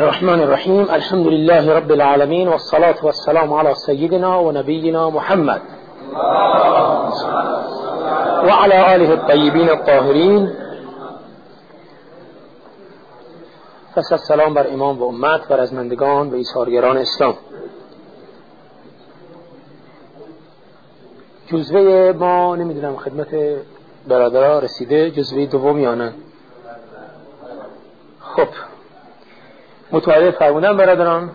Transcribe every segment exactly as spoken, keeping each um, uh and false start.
الرحمن الرحیم. الحمد لله رب العالمین والصلاة والسلام على سیدنا و نبینا محمد و علی آله الطیبین الطاهرین. پس از سلام بر امام و امت، بر رزمندگان و ایثارگران اسلام. جزوه ما نمیدونم خدمت برادرها رسیده، جزوه دوم یا نه؟ خب متوجه فرمودن برادران؟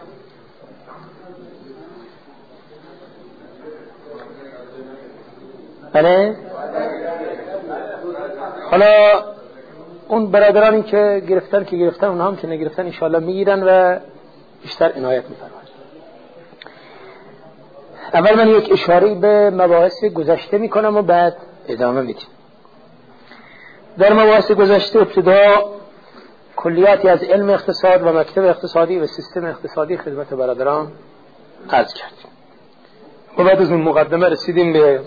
بله. حالا اون برادرانی که گرفتن که گرفتن، اونها هم که نگرفتن انشاءالله میگیرن و بیشتر عنایت میفرمایند. اول من یک اشاره به مباحث گذشته میکنم و بعد ادامه میدیم. در مباحث گذشته ابتدا کلیاتی از علم اقتصاد و مکتب اقتصادی و سیستم اقتصادی خدمت برادران عرض کردیم و بعد از اون مقدمه رسیدیم به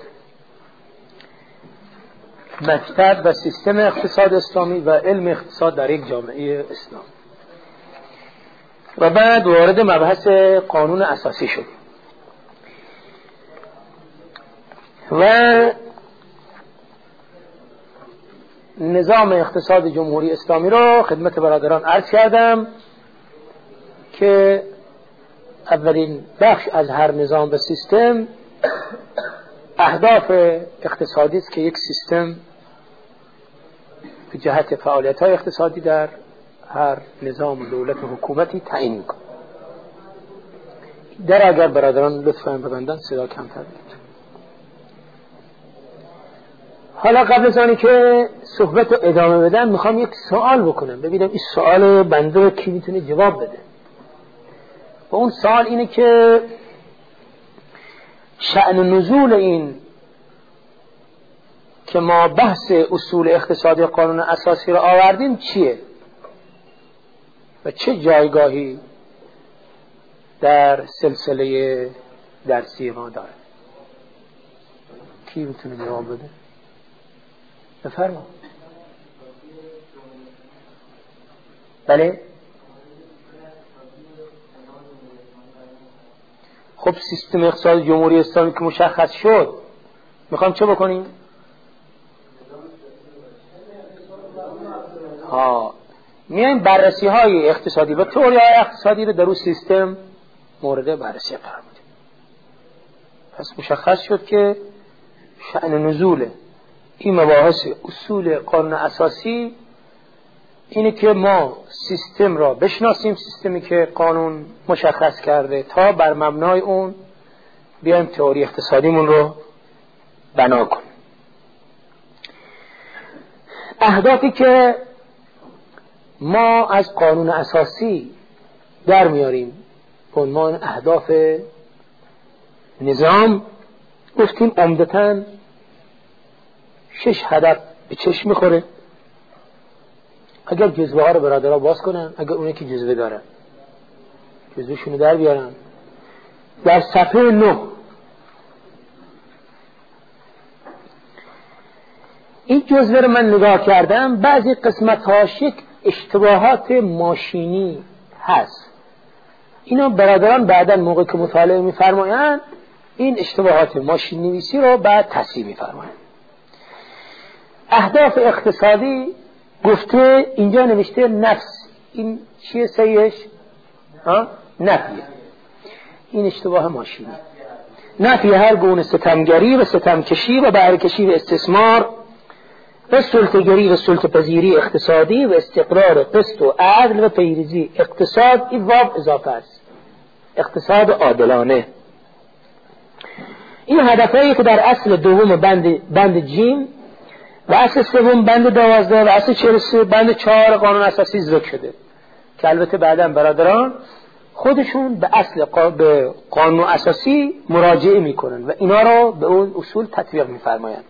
مکتب و سیستم اقتصاد اسلامی و علم اقتصاد در یک جامعه اسلام و بعد وارد مبحث قانون اساسی شدیم و نظام اقتصاد جمهوری اسلامی را خدمت برادران عرض کردم که اولین بخش از هر نظام و سیستم اهداف اقتصادی است که یک سیستم به جهت فعالیت‌های اقتصادی در هر نظام و دولت و حکومتی تعیین می‌کند. در اگر برادران لطفاً ببندن صدا کمتر بود. حالا قبل از آنی که صحبت رو ادامه بدم میخوام یک سوال بکنم، ببینم این سوال بنده رو کی میتونه جواب بده. و اون سوال اینه که شأن نزول این که ما بحث اصول اقتصادی قانون اساسی رو آوردیم چیه و چه جایگاهی در سلسله درسی ما داره؟ کی میتونه جواب بده؟ بفرما. بله. خب سیستم اقتصاد جمهوری اسلامی که مشخص شد میخوام چه بکنیم؟ ها میایم بررسی های اقتصادی و تئوری های اقتصادی رو در اون سیستم مورد بررسی قرار میدیم. پس مشخص شد که شأن نزول این مباحث اصول قانون اساسی اینه که ما سیستم را بشناسیم، سیستمی که قانون مشخص کرده، تا بر مبنای اون بیایم تئوری اقتصادیمون رو بنا کنیم. اهدافی که ما از قانون اساسی در میاریم به عنوان اهداف نظام، گفتیم عمدتاً شش هدف به چشم میخوره. اگر جزوه ها رو برادرها باز کنن، اگر اونه که جزوه دارن جزوه شونو در بیارن، در صفحه نه این جزوه رو من نگاه کردم. بعضی قسمت هاش یک اشتباهات ماشینی هست. اینا برادران بعدا موقع که مطالعه میفرمایند این اشتباهات ماشین نویسی رو بعد تصحیح میفرمایند. اهداف اقتصادی گفته اینجا نوشته نفس. این چیه صحیحش؟ ها؟ نفیه. این اشتباه ماشینی. نفی هر گونه ستمگری و ستمکشی و بهره‌کشی و استثمار و سلطه‌گری و سلطه‌پذیری اقتصادی و استقرار قسط و عدل و پیروزی اقتصاد. این واو اضافه است، اقتصاد عادلانه. این هدفهایی که در اصل دوم بند بند جیم و اصل سوم بند دوازده و اصل چهل و سه بند چهار قانون اساسی ذکر شده که البته بعداً برادران خودشون به اصل قا... به قانون اساسی مراجعه میکنن و اینا رو به اون اصول تطبیق میفرمایند.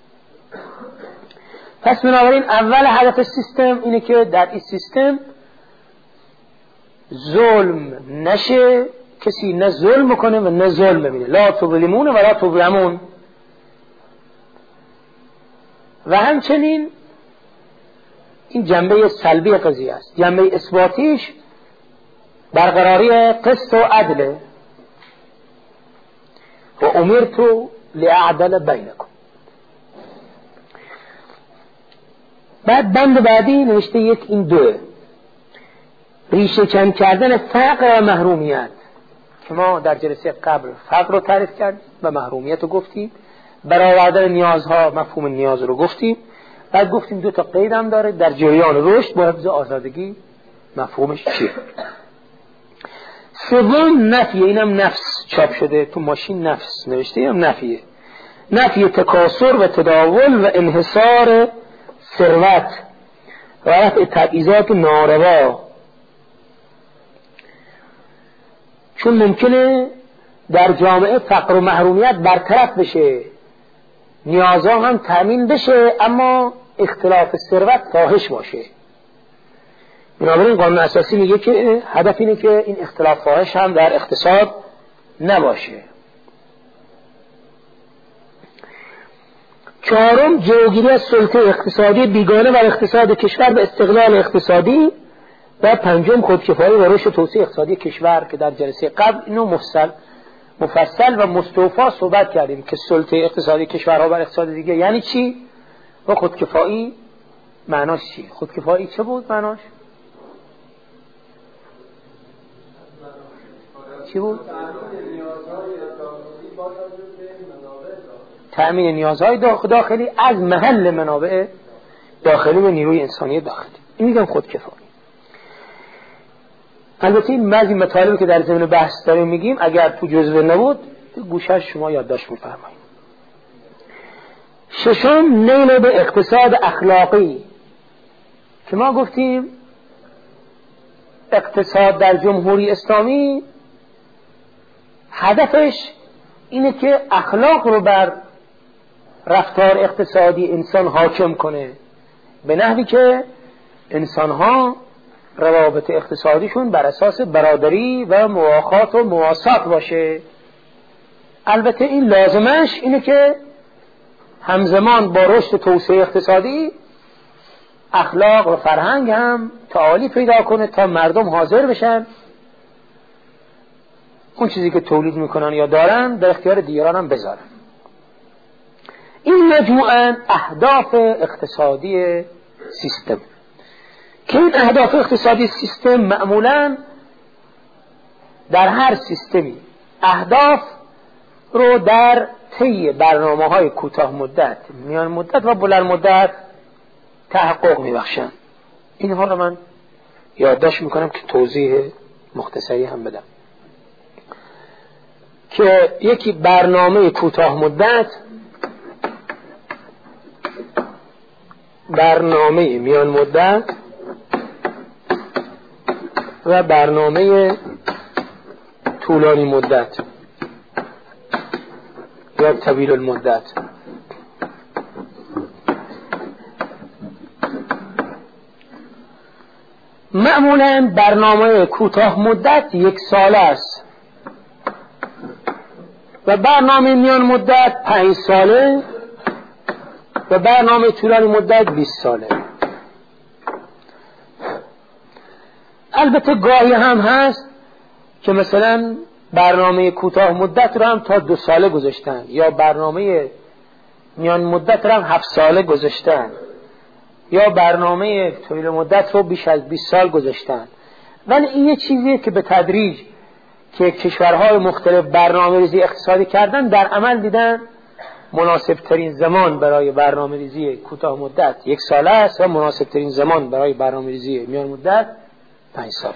پس بنابراین اول هدف سیستم اینه که در این سیستم ظلم نشه، کسی نه ظلم کنه و نه ظلم ببینه. لا تظلمون و لا تظلمون. و همچنین این جنبه سلبی قضیه است. جنبه اثباتیش برقراری قسط و عدل و امرت لاعدل بینکم. بعد بند بعدی نوشته یک این دوه، ریشه کن کردن فقر و محرومیت که ما در جلسه قبل فقر رو تعریف کردیم و محرومیت رو گفتیم، برآوردن نیازها مفهوم نیاز رو گفتیم، بعد گفتیم دو تا قید هم داره در جریان رشد با حفظ آزادگی مفهومش چیه. سوم نفی، اینم نفس چاپ شده تو ماشین، نفس نوشته هم نفیه، نفی تکاثر و تداول و انحصار ثروت و رفع تبعیضات ناروا، چون ممکنه در جامعه فقر و محرومیت برطرف بشه، نیازها هم تامین بشه، اما اختلاف ثروت فاحش باشه. بنابراین قانون اساسی میگه که هدف اینه که این اختلاف فاحش هم در اقتصاد نباشه. چهارم جلوگیری از سلطه اقتصادی بیگانه بر اقتصاد کشور به استقلال اقتصادی. و پنجم خودکفایی و رشد توسعه اقتصادی کشور که در جلسه قبل اینو مفصل مفصل و مستوفا صحبت کردیم که سلطه اقتصادی کشورها بر اقتصاد دیگه یعنی چی و خودکفایی معناش چی. خودکفایی چه بود معناش؟ چی بود؟ تأمین نیازهای داخلی از محل منابع داخلی و نیروی انسانی داخلی. این میگم خودکفایی. البته این بعضی مطالبی که در ضمن بحث داریم میگیم اگر تو جزوه نبود گوشش شما یادداشت میفرمایید. ششم نیل به اقتصاد اخلاقی که ما گفتیم اقتصاد در جمهوری اسلامی هدفش اینه که اخلاق رو بر رفتار اقتصادی انسان حاکم کنه به نحوی که انسانها روابط اقتصادیشون بر اساس برادری و مواخات و مواسات باشه. البته این لازمش اینه که همزمان با رشد توسعه اقتصادی اخلاق و فرهنگ هم تعالی پیدا کنه تا مردم حاضر بشن اون چیزی که تولید میکنن یا دارن در اختیار دیگران هم بذارن. این مجموعاً اهداف اقتصادی سیستم که این اهداف اقتصادی سیستم معمولاً در هر سیستمی اهداف رو در طی برنامه های کوتاه مدت، میان مدت و بلند مدت تحقق میبخشن. اینها رو من یادداشت میکنم که توضیح مختصری هم بدم که یکی برنامه کوتاه مدت، برنامه میان مدت و برنامه طولانی مدت یا طویل المدت. معمولا برنامه کوتاه مدت یک ساله است و برنامه میان مدت پنج ساله و برنامه طولانی مدت بیست ساله. البته گاهی هم هست که مثلا برنامه کوتاه مدت رو هم تا دو ساله گذاشتن یا برنامه میان مدت رو هم هفت ساله گذاشتن یا برنامه طویل مدت رو بیش از بیست سال گذاشتن. ولی این یه چیزیه که به تدریج که کشورهای مختلف برنامه ریزی اقتصادی کردن در عمل دیدن مناسب ترین زمان برای برنامه ریزی کوتاه مدت یک ساله است و مناسب ترین زمان برای برنامه ریزی میان مدت پنج ساله.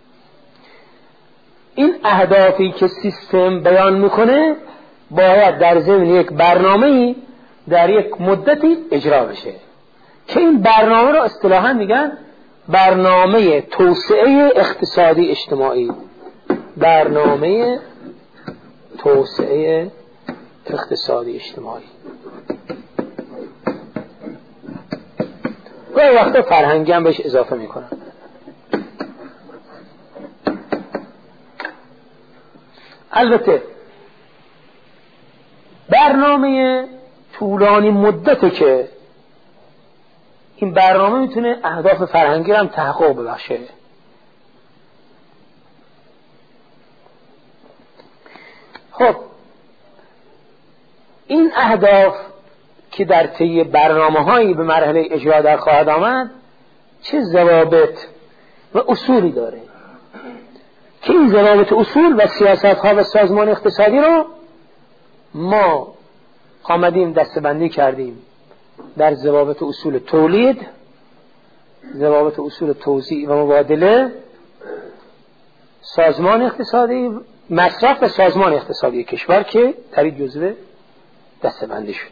این اهدافی که سیستم بیان میکنه باید در ضمن یک برنامه‌ای در یک مدتی اجرا بشه که این برنامه رو اصطلاحاً میگن برنامه توسعه اقتصادی اجتماعی. برنامه توسعه اقتصادی اجتماعی و وقتا فرهنگی هم بهش اضافه میکنن. البته برنامه طولانی مدته که این برنامه میتونه اهداف فرهنگی رو هم تحقق ببخشه. خب این اهداف که در طی برنامه‌هایی به مرحله اجرا در خواهد آمد چه ضوابط و اصولی داره که این ضوابط اصول و سیاست‌ها و سازمان اقتصادی رو ما آمدیم دسته‌بندی کردیم در ضوابط اصول تولید، ضوابط اصول توزیع و مبادله، سازمان اقتصادی، مصرف و سازمان اقتصادی کشور که در این جزوه دسته‌بندی شد.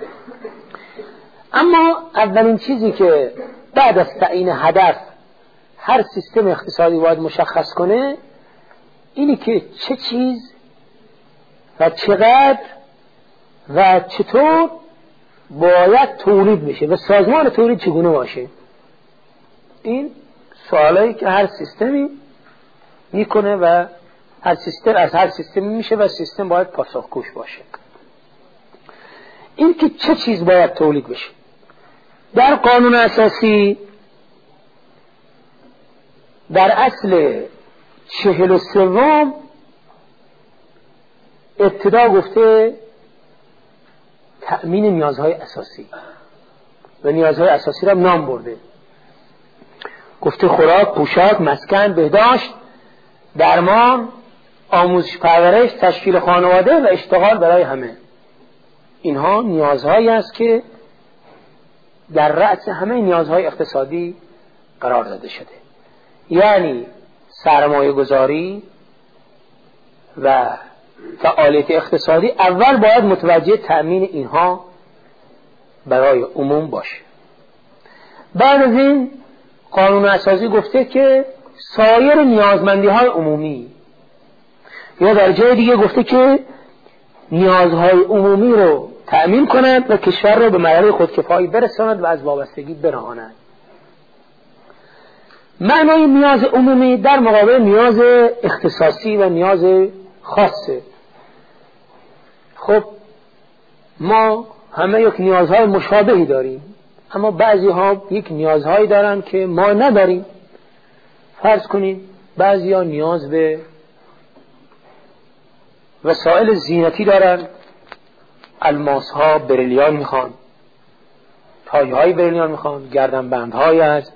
اما اولین چیزی که بعد از تعیین هدف هر سیستم اقتصادی باید مشخص کنه اینی که چه چیز و چقدر و چطور باید تولید بشه و سازمان تولید چگونه باشه. این سوالایی که هر سیستمی میکنه و هر سیستم از هر سیستمی میشه و سیستم باید پاسخگوش باشه. این که چه چیز باید تولید بشه در قانون اساسی در اصل چهل و سوم ابتدا گفته تأمین نیازهای اساسی و نیازهای اساسی را نام برده، گفته خوراک، پوشاک، مسکن، بهداشت، درمان، آموزش پرورش، تشکیل خانواده و اشتغال برای همه. اینها نیازهایی است که در رأس همه نیازهای اقتصادی قرار داده شده. یعنی سرمایه گذاری و فعالیت اقتصادی اول باید متوجه تأمین اینها برای عموم باشه. بعد از این قانون اساسی گفته که سایر نیازمندی های عمومی، یا در جای دیگه گفته که نیازهای عمومی رو تأمین کند و کشور رو به مرحله خودکفایی برساند و از وابستگی برهاند. معنای نیاز عمومی در مقابل نیاز اختصاصی و نیاز خاصه. خب ما همه یک نیازهای مشابهی داریم، اما بعضی ها یک نیازهایی دارن که ما نداریم. فرض کنید بعضی ها نیاز به وسایل زینتی دارن، الماس ها، بریلیان میخوان، تایه های بریلیان میخوان، گردن بندهای از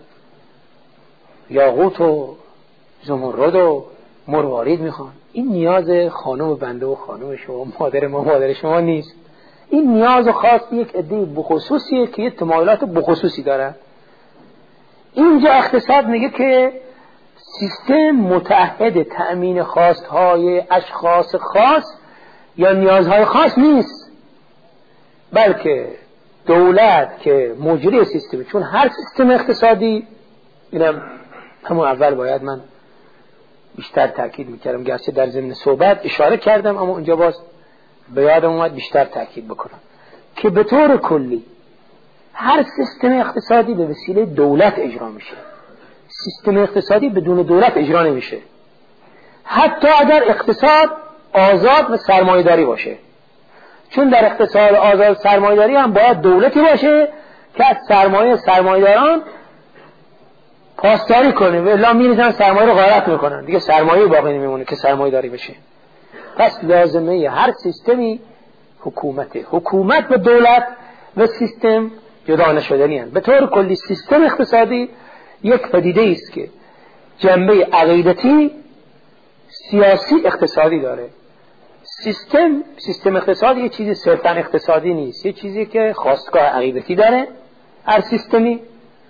یاقوت و زمرد و مروارید میخوان. این نیاز خانم بنده و خانم شما، مادر ما مادر شما نیست. این نیاز خاص یک عده بخصوصیه که یک تمایلات بخصوصی داره. اینجا اقتصاد میگه که سیستم متعهد تأمین خواستهای اشخاص خاص یا نیازهای خاص نیست، بلکه دولت که مجری سیستم، چون هر سیستم اقتصادی، اینم همون اول باید من بیشتر تأکید میکردم، گرچه در ضمن صحبت اشاره کردم اما اونجا باز به یادم اومد بیشتر تأکید بکنم که به طور کلی هر سیستم اقتصادی به وسیله دولت اجرا میشه. سیستم اقتصادی بدون دولت اجرا نمیشه، حتی اگر اقتصاد آزاد و سرمایه‌داری باشه. چون در اقتصاد آزاد سرمایه‌داری هم باید دولتی باشه که از سرمایه سرمایه‌داران پاسداری کنه، و الا میریزن سرمایه رو غارت میکنن، دیگه سرمایه باقی نمیمونه که سرمایه داری بشه. پس لازمه هر سیستمی حکومته. حکومت و دولت و سیستم جدا نشدنی هستند. به طور کلی سیستم اقتصادی یک پدیده است که جنبه عقیدتی، سیاسی، اقتصادی داره. سیستم سیستم اقتصادی یه چیزی صرفاً اقتصادی نیست، یه چیزی که خواستگاه عقیدتی داره. هر سیستمی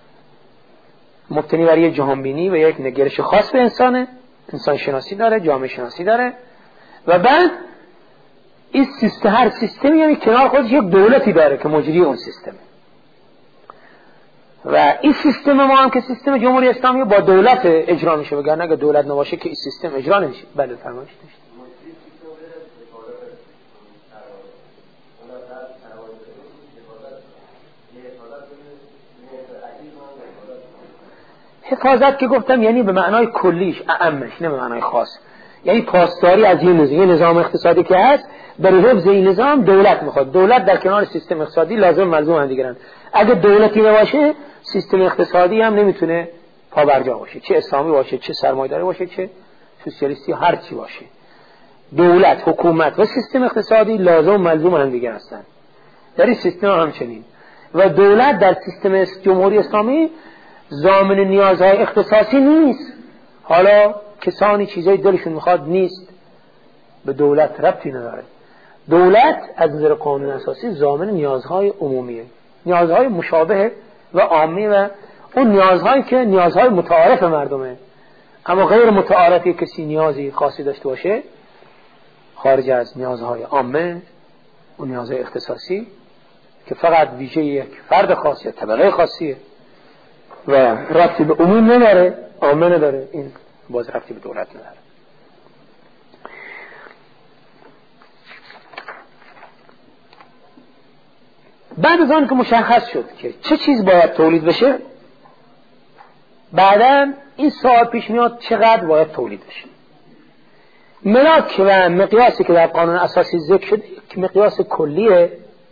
مبتنی بر یک جهانبینی و یک نگرش خاص به انسانه، انسان شناسی داره، جامعه شناسی داره، و بعد این سیستم، هر سیستمی یعنی کنار خودش یک دولتی داره که مجری اون سیستمه. و این سیستم ما هم که سیستم جمهوری اسلامی با دولت اجرا میشه، وگرنه اگه دولت نباشه که این سیستم اجرا نمیشه. بله فرمایش داشتید. حفاظت که گفتم یعنی به معنای کلیش، اعمش، نه به معنای خاص. یعنی پاسداری از این نظام, نظام اقتصادی که هست، برای حفظ این نظام دولت میخواد. دولت در کنار سیستم اقتصادی لازم ملزوم هم دیگرن. اگه دولتی نباشه سیستم اقتصادی هم نمیتونه پابرجا باشه، چه اسلامی باشه، چه سرمایه‌داری باشه، چه سوسیالیستی، هر چی باشه. دولت، حکومت و سیستم اقتصادی لازم و ملزوم هم دیگه هستند. در این سیستم همچنین و دولت در سیستم جمهوری اسلامی ضامن نیازهای اختصاصی نیست. حالا کسانی چیزای دلشون میخواد نیست، به دولت ربطی نداره. دولت از نظر قانون اساسی ضامن نیازهای عمومیه، نیازهای مشابه و عامی و اون نیازهایی که نیازهای متعارف مردمه. اما غیر متعارفی کسی نیازی خاصی داشته باشه خارج از نیازهای عامه و نیازهای اختصاصی که فقط ویژه یک فرد خاص یا طبقه خاصیه و ربطی به عموم نداره، عامه نداره، این باز ربطی به دولت نداره. بعد از آن که مشخص شد که چه چیز باید تولید بشه، بعداً این سوال پیش میاد چقدر باید تولید بشه. ملاک و مقیاسی که در قانون اساسی ذکر شده که مقیاس کلیه،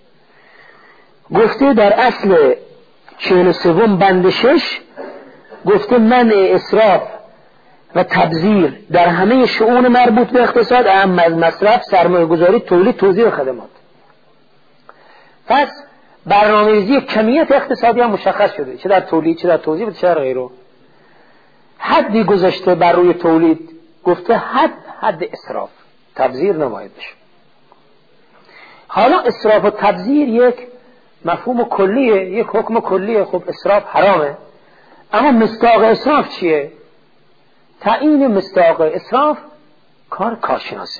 گفته در اصل چهل و سوم بند شش گفته منع اسراف و تبذیر در همه شؤون مربوط به اقتصاد، اهم از مصرف، سرمایه گذاری، تولید، توزیع و خدمات. پس برنامه‌ریزی کمیت اقتصادی هم مشخص شده، چه در تولید، چه در توزیع و چه در غیره. حدی گذاشته بر روی تولید، گفته حد حد اسراف، تبذیر نباید بشه. حالا اسراف و تبذیر یک مفهوم کلیه، یک حکم کلیه. خب اسراف حرامه، اما مصداق اسراف چیه؟ تعیین مصداق اسراف کار کارشناسه،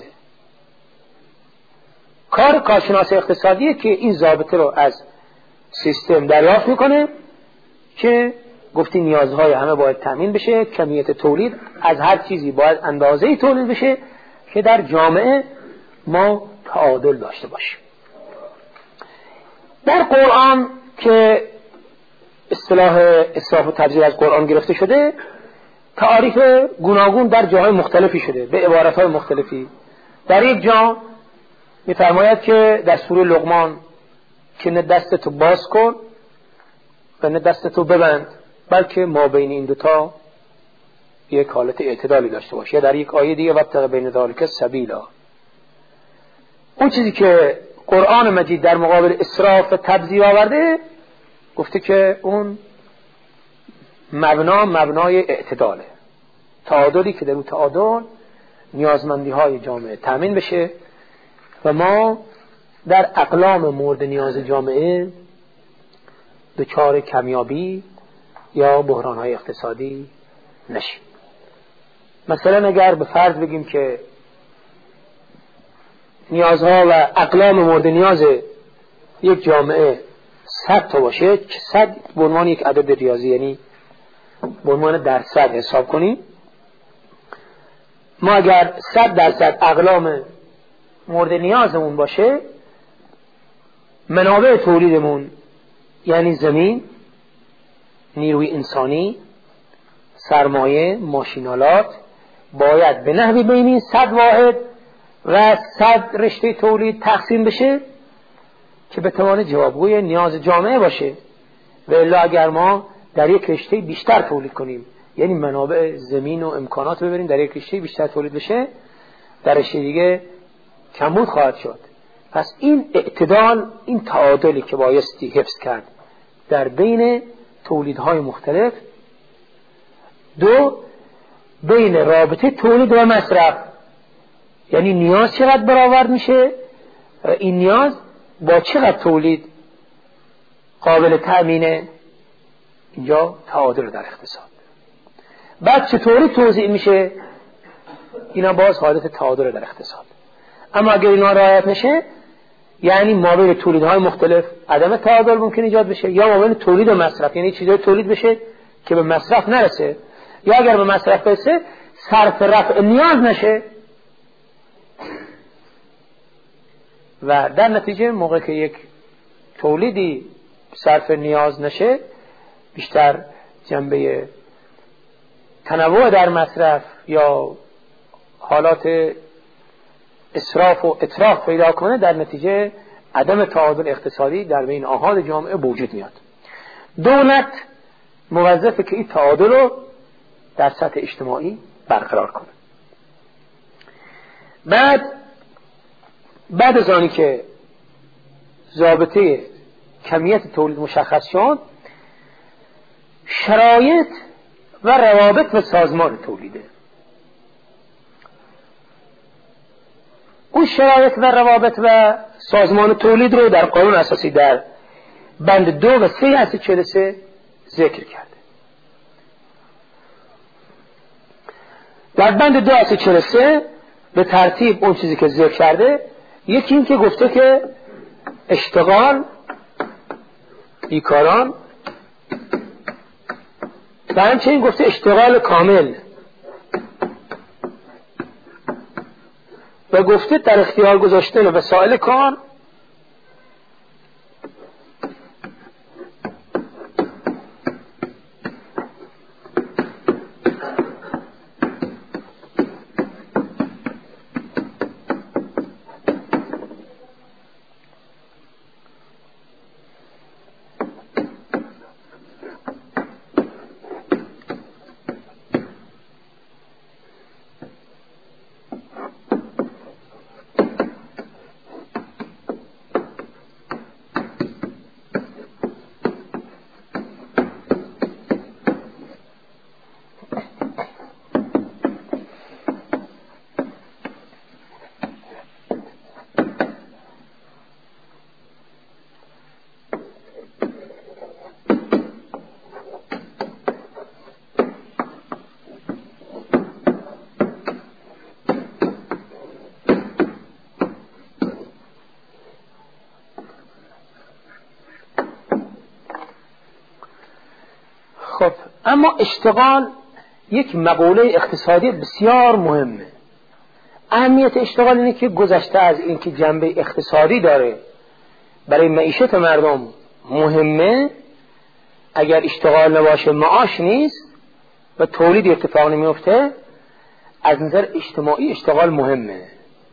کار کارشناس اقتصادیه که این ضابطه رو از سیستم دریافت میکنه که گفتی نیازهای همه باید تامین بشه، کمیت تولید از هر چیزی باید اندازه‌ای تولید بشه که در جامعه ما تعادل داشته باشیم. در قرآن که اصطلاح اسراف و تبذیر از قرآن گرفته شده، تعاریف گوناگون در جاهای مختلفی شده به عبارتهای مختلفی. در یک جا می‌فرماید که در سوره لقمان که نه دستتو باز کن و نه دستتو ببند، بلکه ما بین این دوتا یک حالت اعتدالی داشته باشه. یا در یک آیه دیگه وابتغ بین ذالک سبیلا. اون چیزی که قرآن مجید در مقابل اسراف و تبذیر آورده، گفته که اون مبنا مبنای اعتداله، تعادلی که در اون تعادل نیازمندی های جامعه تامین بشه و ما در اقلام مورد نیاز جامعه دچار کمیابی یا بحران های اقتصادی نشیم. مثلا اگر به فرض بگیم که نیازها و اقلام مورد نیاز یک جامعه صد تا باشه، که صد به عنوان یک عدد ریاضی، یعنی به عنوان درصد حساب کنیم، ما اگر صد درصد اقلام مورد نیازمون باشه، منابع تولیدمون یعنی زمین، نیروی انسانی، سرمایه، ماشینالات باید به نحوی بین این صد واحد و صد رشته تولید تقسیم بشه که بتوانه جوابگوی نیاز جامعه باشه. و الا اگر ما در یک رشته بیشتر تولید کنیم، یعنی منابع زمین و امکانات ببریم در یک رشته بیشتر تولید بشه، در رشته دیگه کمبود خواهد شد. پس این اعتدال، این تعادلی که بایستی حفظ کرد در بین تولیدهای مختلف، دو بین رابطه تولید و مصرف، یعنی نیاز چقدر برآورد میشه و این نیاز با چقدر تولید قابل تأمینه، اینجا تعادل در اقتصاد. بعد چطوری توزیع میشه، اینا باز حالت تعادل در اقتصاد. اما اگر اینا رعایت نشه، یعنی ما بین تولیدهای مختلف عدم تعادل ممکن ایجاد بشه، یا ما بین تولید و مصرف، یعنی چیزای تولید بشه که به مصرف نرسه، یا اگر به مصرف برسه صرف رفع نیاز نشه. و در نتیجه موقع که یک تولیدی صرف نیاز نشه، بیشتر جنبه تنوع در مصرف یا حالات اسراف و اتراف پیدا کنه، در نتیجه عدم تعادل اقتصادی در بین آحاد جامعه وجود میاد. دولت موظفه که این تعادل رو در سطح اجتماعی برقرار کنه. بعد بعد از آنی که ضابطه کمیت تولید مشخص شد، شرایط و روابط و سازمان تولیده. اون شرایط و روابط و سازمان تولید رو در قانون اساسی در بند دو و سه از چهل و سه ذکر کرده. در بند دو از چهل و سه به ترتیب اون چیزی که ذکر کرده، یکی این که گفته که اشتغال، بیکاران، و همچنین گفته اشتغال کامل، و گفته در اختیار گذاشتن وسایل کار خب اما اشتغال یک مقوله اقتصادی بسیار مهمه. اهمیت اشتغال اینه که گذشته از این که جنبه اقتصادی داره، برای معیشت مردم مهمه، اگر اشتغال نباشه معاش نیست و تولید اتفاق نمیفته. از نظر اجتماعی اشتغال مهمه.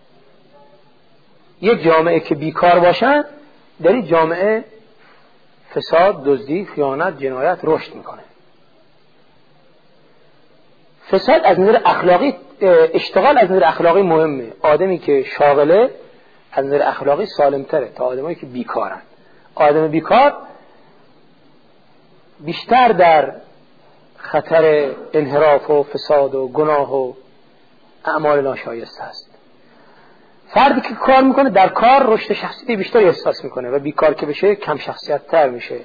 یک جامعه که بیکار باشن، در این جامعه فساد، دزدی، خیانت، جنایت رشد میکنه. فساد از نظر اخلاقی، اشتغال از نظر اخلاقی مهمه. آدمی که شاغله از نظر اخلاقی سالمتره تا آدمایی که بیکارن. آدم بیکار بیشتر در خطر انحراف و فساد و گناه و اعمال ناشایسته است. فردی که کار میکنه در کار رشد شخصیتی بیشتر احساس میکنه و بیکار که بشه کم شخصیت تر میشه.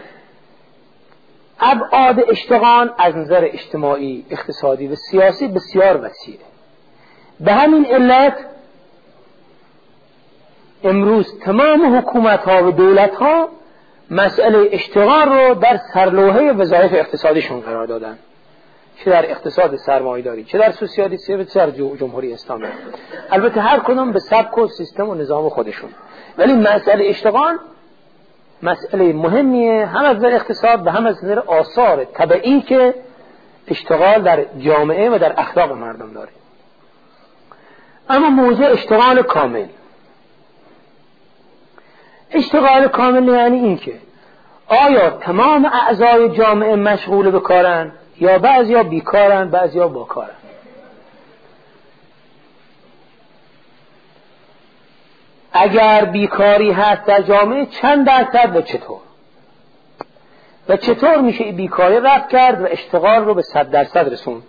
ابعاد اشتغال از نظر اجتماعی، اقتصادی و سیاسی بسیار وسیعه. به همین علت امروز تمام حکومت ها و دولت ها مسئله اشتغال رو در سرلوحه وظایف اقتصادیشون قرار دادن، چه در اقتصاد سرمایه‌داری، چه در سوسیالیسم، و چه در جمهوری اسلامی. البته هر کدوم به سبک و سیستم و نظام خودشون، ولی مسئله اشتغال مسئله مهمیه، هم از نظر اقتصاد و هم از نظر آثار طبیعی که اشتغال در جامعه و در اخلاق مردم داره. اما موضوع اشتغال کامل، اشتغال کامل یعنی این که آیا تمام اعضای جامعه مشغول به کارن یا بعضیا بیکارن، بعضیا باکارن. اگر بیکاری هست در جامعه چند درصد و چطور و چطور میشه این بیکاری رفع کرد و اشتغال رو به صد درصد رسوند.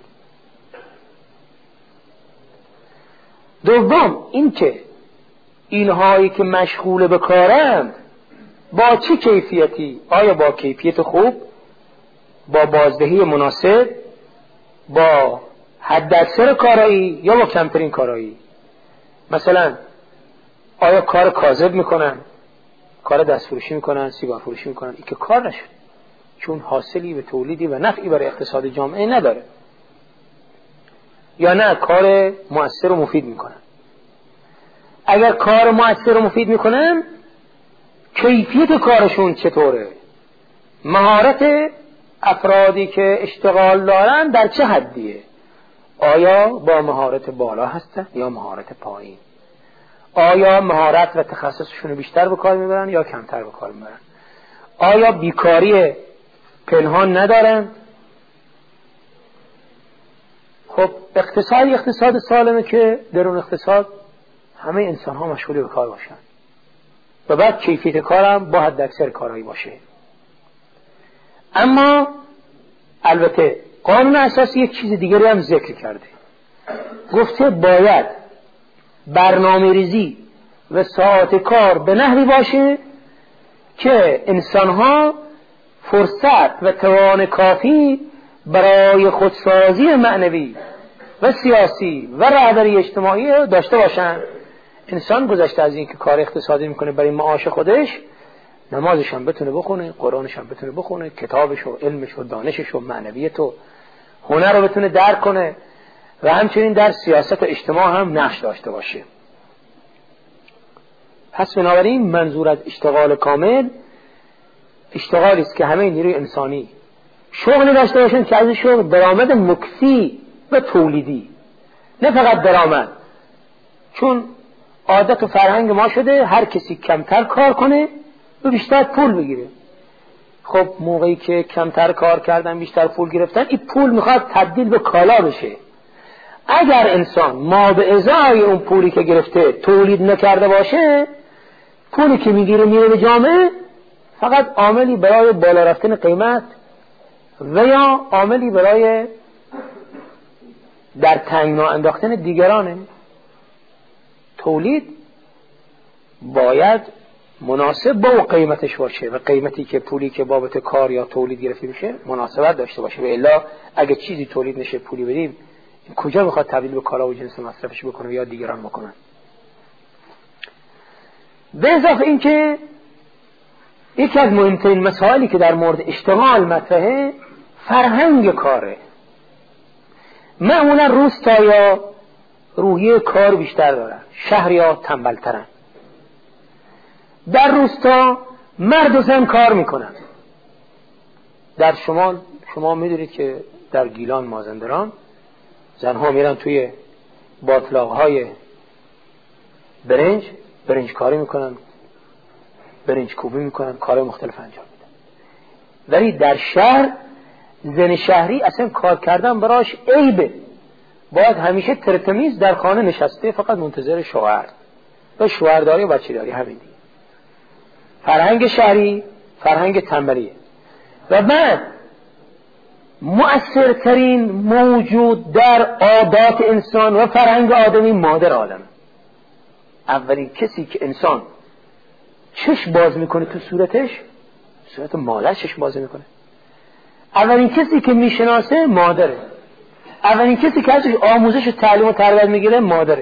دوم این که اینهایی که مشغول به کارند با چه کیفیتی، آیا با کیفیت خوب، با بازدهی مناسب، با حداکثر کارایی یا با کمترین کارایی. مثلا آیا کار کاذب میکنن، کار دستفروشی میکنن، سیگار فروشی میکنن، این که کار نشد، چون حاصلی و تولیدی و نفعی برای اقتصاد جامعه نداره. یا نه کار مؤثر و مفید میکنن. اگر کار مؤثر و مفید میکنن کیفیت کارشون چطوره، مهارت افرادی که اشتغال دارن در چه حدیه، آیا با مهارت بالا هستن یا مهارت پایین، آیا مهارت و تخصصشون بیشتر به کار میبرن یا کمتر به کار میبرن، آیا بیکاری پنهان ندارن. خب اقتصاد اقتصاد سالمه که در اون اقتصاد همه انسان ها مشغول به کار باشن و بعد کیفیت کارم با حد اکثر کارایی باشه. اما البته قانون اساسی یک چیز دیگری هم ذکر کرده، گفته باید برنامه ریزی و ساعت کار به نحوی باشه که انسانها فرصت و توان کافی برای خودسازی معنوی و سیاسی و رهبری اجتماعی داشته باشن. انسان گذشته از این که کار اقتصادی میکنه برای معاش خودش، نمازش هم بتونه بخونه، قرآنش هم بتونه بخونه، کتابش و علمش و دانشش و معنویت و هنر رو بتونه درک کنه و همچنین در سیاست و اجتماع هم نقش داشته باشه. پس بنابراین منظور از اشتغال کامل اشتغالی است که همه نیروی انسانی شغلی داشته باشن که از شغل درآمد مکفی و تولیدی، نه فقط درآمد. چون عادت و فرهنگ ما شده هر کسی کمتر کار کنه و بیشتر پول بگیره. خب موقعی که کمتر کار کردن بیشتر پول گرفتن، این پول میخواد تبدیل به کالا بشه. اگر انسان ما به ازای اون پولی که گرفته تولید نکرده باشه، پولی که میگیره میره به جامعه فقط عاملی برای بالا رفتن قیمت و یا عاملی برای در تنگنا انداختن دیگرانه. تولید باید مناسب با قیمتش باشه و قیمتی که پولی که بابت کار یا تولید گرفته میشه مناسبت داشته باشه. و الا اگه چیزی تولید نشه پولی بدیم، کجا میخواد تبدیل به کالا و جنس مصرفش بکنه یا دیگران بکنن؟ به اضافه این که یکی از مهمترین مسائلی که در مورد اشتغال مطرحه فرهنگ کاره. معمولا روستایا روحیه کار بیشتر دارن، شهریا تنبلترن. در روستا مرد و زن کار میکنن. در شمال شما میدونید که در گیلان مازندران زنها میرن توی باطلاقهای برنج برنج کاری میکنن، برنج کوبی میکنن، کار مختلف انجام میدن. ولی در شهر زن شهری اصلا کار کردن براش عیبه، باید همیشه ترتمیز در خانه نشسته فقط منتظر شوهر و شوهرداری و بچه‌داری. همین دیگه فرهنگ شهری فرهنگ تنبلیه. و بعد مؤثرترین موجود در عادات انسان و فرهنگ آدمی مادر آدم. اولین کسی که انسان چشم باز میکنه تو صورتش، صورت مادر چشم باز میکنه. اولین کسی که میشناسه مادره. اولین کسی که ازش آموزش و تعلیم و تربیت میگیره مادره.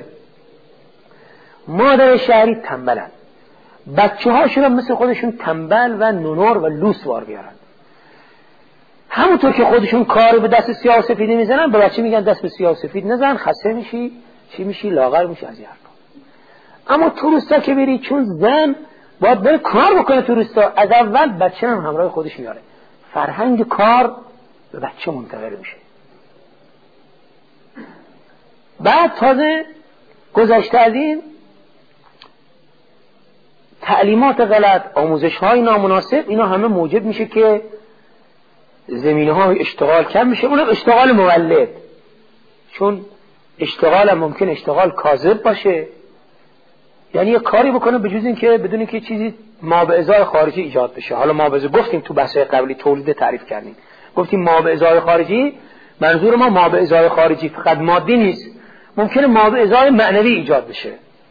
مادر شهری تنبلن، بچه هاشون هم مثل خودشون تنبل و نونور و لوس وار بیارن. همونطور که خودشون کار به دست سیاه و سفیدی میزنن، به بچه میگن دست به سیاه و سفید نزن، خسته میشی، چی میشی، لاغر میشی، از این حرفا. اما تو روستا که بری، چون زن باید بره کار بکنه تو روستا، از اول بچه هم همراه خودش میاره. فرهنگ کار به بچه منتقل میشه. بعد تازه گذشته از این تعلیمات غلط، آموزش های نامناسب، اینا همه موجب میشه که زمینه های اشتغال کم میشه. اونم اشتغال مولد، چون اشتغال هم ممکن اشتغال کاذب باشه، یعنی یه کاری بکنه بجز این که بدون اینکه چیزی ما به ازای خارجی ایجاد بشه. حالا ما به ازای گفتیم تو بحث قبلی تولید تعریف کردیم، گفتیم ما به ازای خارجی، منظور ما ما به ازای خارجی فقط مادی نیست، ممکنه ما به ازای معنوی ایجاد بشه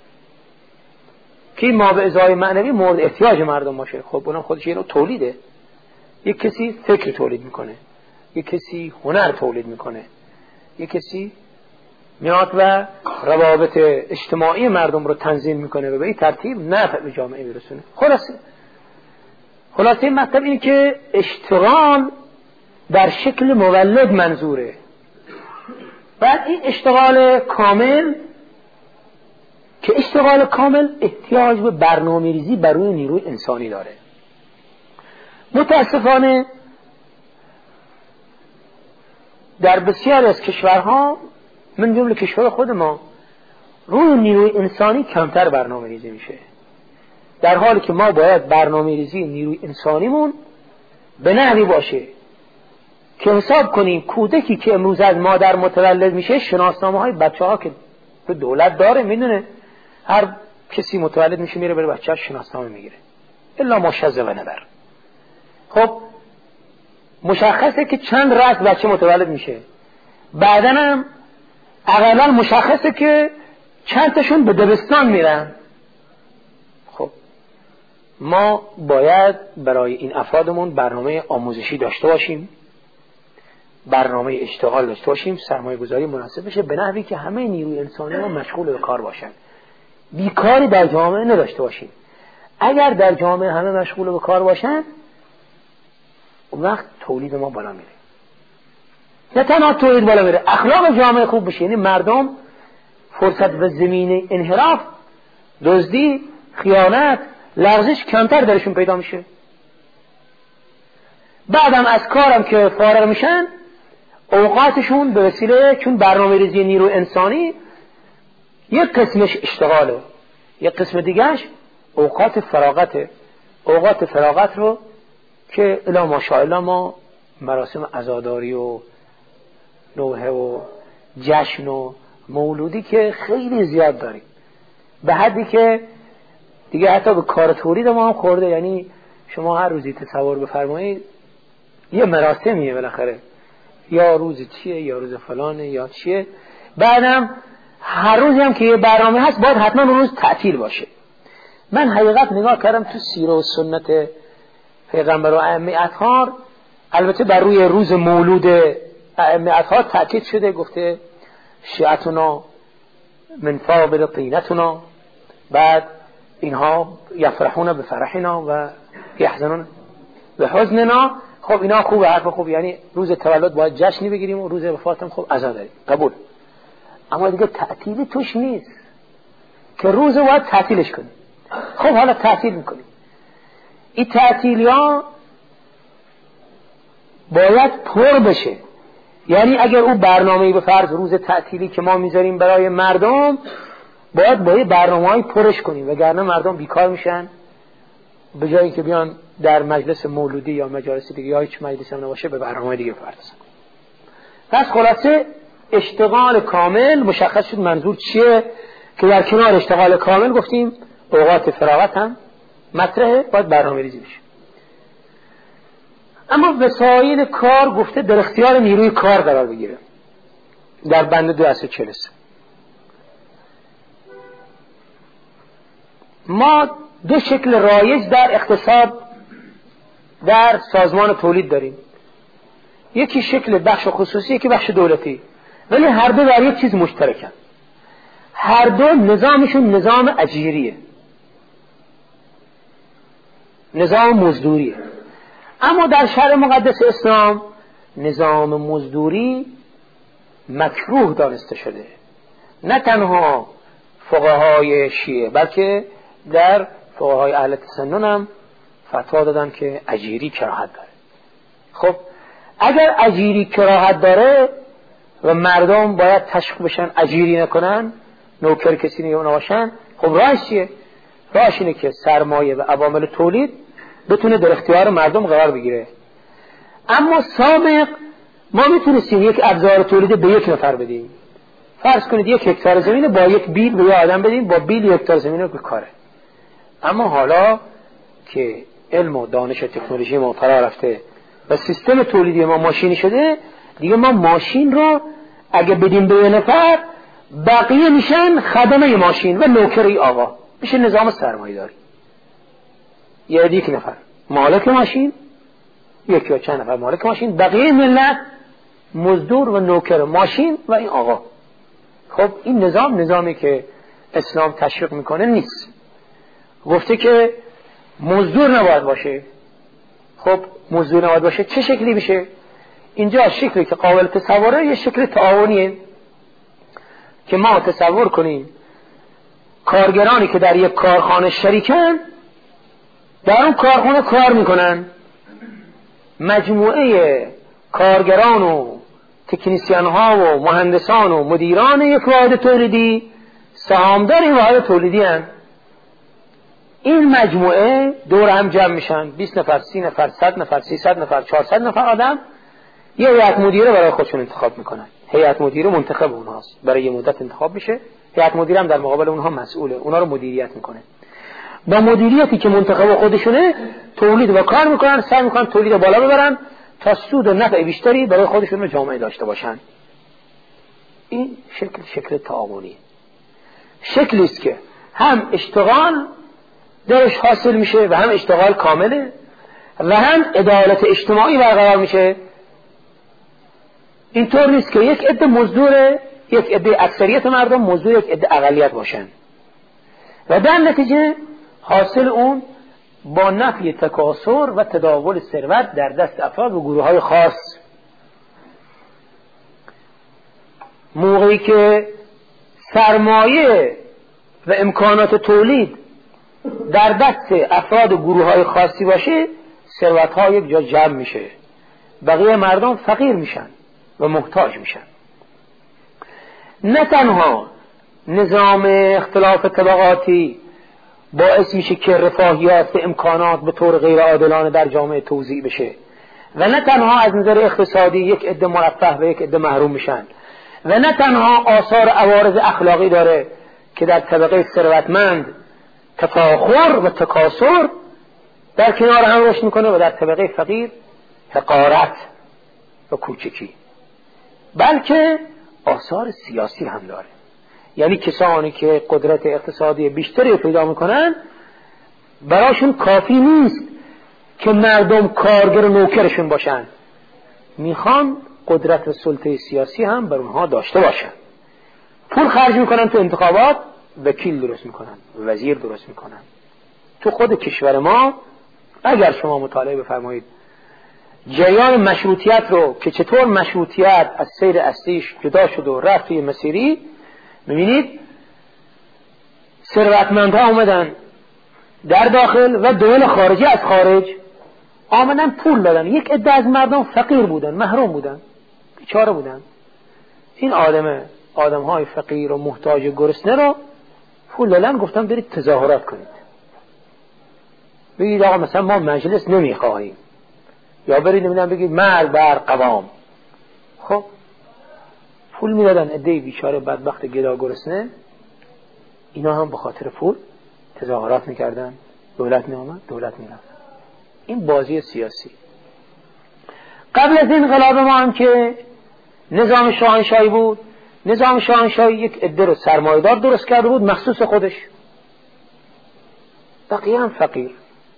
که ما به ازای معنوی مورد احتیاج مردم باشه. خب اونم خودش یه نوع تولیده. یک کسی فکر تولید میکنه، یک کسی هنر تولید میکنه، یک کسی میاد و روابط اجتماعی مردم رو تنظیم میکنه و به این ترتیب نفع به جامعه میرسونه. خلاصه خلاصه مطلب اینه که اشتغال در شکل مولد منظوره. بعد این اشتغال کامل، که اشتغال کامل احتیاج به برنامه ریزی بر روی نیروی انسانی داره. متاسفانه در بسیار از کشورها، من جمله کشور خود ما، روی نیروی انسانی کمتر برنامه ریزی میشه، در حالی که ما باید برنامه ریزی نیروی انسانیمون به نحوی باشه که حساب کنیم کودکی که امروز از مادر متولد میشه، شناسنامه های بچه ها که دولت داره میدونه، هر کسی متولد میشه میره بره بچه ها شناسنامه میگیره الا ماشزه و نبر. خب مشخصه که چند رأس بچه متولد میشه، بعداً هم اقلا مشخصه که چند تاشون به دبستان میرن. خب ما باید برای این افرادمون برنامه آموزشی داشته باشیم، برنامه اشتغال داشته باشیم، سرمایه گذاری مناسب بشه به نحوی که همه نیروی انسانی ما مشغول به کار باشن، بیکاری در جامعه نداشته باشیم. اگر در جامعه همه مشغول به کار باشن، اون وقت تولید ما بالا میره. نه تنها تولید بالا میره، اخلاق جامعه خوب بشه، یعنی مردم فرصت و زمینه انحراف، دزدی، خیانت، لغزش کمتر درشون پیدا میشه. بعدم از کارم که فارغ میشن، اوقاتشون به وسیله چون برنامه ریزی نیرو انسانی یک قسمش اشتغاله، یک قسم دیگهش اوقات فراغته. اوقات فراغت رو که الا ماشاءالله ما مراسم عزاداری و نوحه و جشن و مولودی که خیلی زیاد داریم، به حدی که دیگه حتی به کار تولید ما هم خورده. یعنی شما هر روزی تصور بفرمایید یه مراسمیه بالاخره، یا روز چیه یا روز فلانه یا چیه، بعدم هر روزی هم که یه برنامه هست باید حتما اون روز تعطیل باشه. من حقیقت نگاه کردم تو سیره و سنت پیغمبر و ائمه اطهار، البته بر روی روز مولود ائمه اطهار تاکید شده، گفته شیعتنا من فاضل طینتنا، بعد اینها یفرحون به فرحنا و یحزنون به حزننا. خب اینا خوبه، حرف خوب، یعنی روز تولد باید جشنی بگیریم و روز وفاتم خب عزا داریم، قبول. اما دیگه تعطیلی توش نیست که روز باید تعطیلش کنیم. خب حالا تعطیل میکنیم، این تعطیلی ها باید پر بشه. یعنی اگر او برنامه‌ای به فرض روز تعطیلی که ما میذاریم برای مردم، باید با یه برنامه‌ای پرش کنیم، وگرنه مردم بیکار میشن، به جایی که بیان در مجلس مولودی یا مجالس دیگه یا هیچ مجلسی هم نباشه به برنامه دیگه بپردازن. پس خلاصه اشتغال کامل مشخص شد منظور چیه، که در کنار اشتغال کامل گفتیم اوقات فراغت هم مطرحه، باید برنامه ریزی بشه. اما وسایل کار گفته در اختیار نیروی کار قرار بگیره در بند دو اصل چلسه. ما دو شکل رایج در اقتصاد در سازمان تولید داریم، یکی شکل بخش خصوصی، یکی بخش دولتی، ولی هر دو در یک چیز مشترکن، هر دو نظامشون نظام اجیریه، نظام مزدوریه. اما در شرع مقدس اسلام نظام مزدوری مکروه دانسته شده، نه تنها فقهای شیعه بلکه در فقهای اهل تسنن هم فتوا دادن که اجیری کراهت داره. خب اگر اجیری کراهت داره و مردم باید تشویق بشن اجیری نکنن، نوکر کسی نباشن، خب راهش چیه؟ راهش اینه که سرمایه و عوامل تولید بتونه در اختیار مردم قرار بگیره. اما سابق ما میتونستیم یک ابزار تولید به یک نفر بدیم، فرض کنید یک هکتار زمین با یک بیل به یک آدم بدیم، با بیل یک هکتار زمین رو به کاره. اما حالا که علم و دانش و تکنولوژی ما فرا رفته و سیستم تولیدی ما ماشینی شده، دیگه ما ماشین رو اگه بدیم به یک نفر، بقیه میشن خدمه ماشین و نوکری آقا، میشه نظام سرمایه داری. یه یک نفر مالک ماشین، یک یا چند نفر مالک ماشین، بقیه ملت مزدور و نوکر ماشین و این آقا. خب این نظام نظامی که اسلام تشویق میکنه نیست. گفته که مزدور نباید باشه. خب مزدور نباید باشه چه شکلی میشه؟ اینجا شکلی که قابل تصوره یه شکل تعاونیه که ما تصور کنیم کارگرانی که در یک کارخانه شریکن، در اون کارخانه کار میکنن، مجموعه کارگران و تکنیسیان ها و مهندسان و مدیران یک واحد تولیدی سهامدار این واحد تولیدی هن. این مجموعه دور هم جمع میشن، بیست نفر، سی نفر، صد نفر، سیصد نفر، چهارصد نفر آدم یه هیئت مدیره برای خودشون انتخاب میکنن. هیئت مدیره منتخب اونهاست، برای یه مدت انتخاب میشه. هیئت مدیره هم در مقابل اونها مسئوله، اونها رو مدیریت میکنه. با مدیریتی که منتخب خودشونه تولید و کار میکنن، سعی میکنن تولید بالا ببرن تا سود و نفع بیشتری برای خودشون و جامعه داشته باشن. این شکل شکل تعاونی، شکلی است که هم اشتغال درش حاصل میشه و هم اشتغال کامله و هم عدالت اجتماعی برقرار میشه. اینطور نیست که یک عده مزدور، یک عده اکثریت مردم مزدور، یک عده اقلیت باشن و در نتیجه حاصل اون با نفی تکاثر و تداول ثروت در دست افراد و گروه های خاص. موقعی که سرمایه و امکانات تولید در دست افراد و گروه های خاصی باشه، ثروت ها یک جا جمع میشه، بقیه مردم فقیر میشن و محتاج میشن. نه تنها نظام اختلاف طبقاتی باعث میشه که رفاهیات و امکانات به طور غیر عادلانه در جامعه توزیع بشه و نه تنها از نظر اقتصادی یک عده مرفه و یک عده محروم میشن و نه تنها آثار عوارض اخلاقی داره که در طبقه ثروتمند تفاخر و تکاثر در کنار هم رشد میکنه و در طبقه فقیر حقارت و کوچکی، بلکه آثار سیاسی هم داره. یعنی کسانی که قدرت اقتصادی بیشتری پیدا میکنن براشون کافی نیست که مردم کارگر و نوکرشون باشن، میخوان قدرت و سلطه سیاسی هم بر اونها داشته باشن. پول خرج میکنن تو انتخابات، وکیل درست میکنن، وزیر درست میکنن. تو خود کشور ما اگر شما مطالعه بفرمایید جریان مشروطیت رو که چطور مشروطیت از سیر اصلیش جدا شد و رفت توی مسیری، میبینید ثروتمندها آمدن در داخل و دول خارجی از خارج آمدن پول دادن. یک عده از مردم فقیر بودن، محروم بودن، بیچاره بودن. این آدم آدم های فقیر و محتاج و گرسنه رو پول دادن، گفتن برید تظاهرات کنید، بگید آقا مثلا ما مجلس نمیخواهیم، یا برید نمیدونم بگید مرگ بر قوام. خب پول میدادن عده بیچاره بدبخت گدا گرسنه، اینا هم به خاطر پول تظاهرات میکردن، دولت میامد، دولت میرفت. این بازی سیاسی. قبل از انقلاب ما هم که نظام شاهنشاهی بود، نظام شاهنشاهی یک عده رو سرمایه‌دار درست کرده بود مخصوص خودش، بقیه هم فقیر.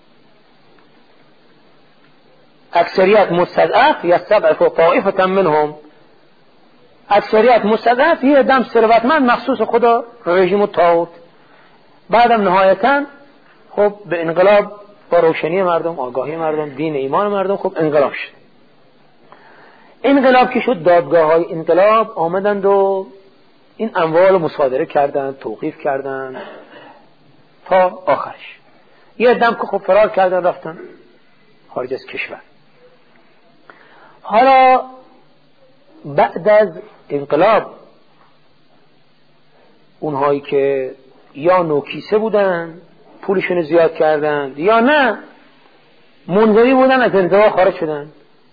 اکثریت مستضعف یستضعف طائفة منهم، اکثریت مستضعف یه دم ثروتمند مخصوص خدا رژیم و طاغوت. بعدم نهایتاً خب به انقلاب با روشنی مردم، آگاهی مردم، دین ایمان مردم، خب انقلاب شد. انقلاب که شد، دادگاه های انقلاب آمدند و این اموال مصادره کردن، توقیف کردن تا آخرش. یه دم که خب فرار کردن رفتن خارج از کشور. حالا بعد از انقلاب اونهایی که یا نوکیسه بودن پولشون زیاد کردن یا نه منزوی بودن از انزوا خارج شدن،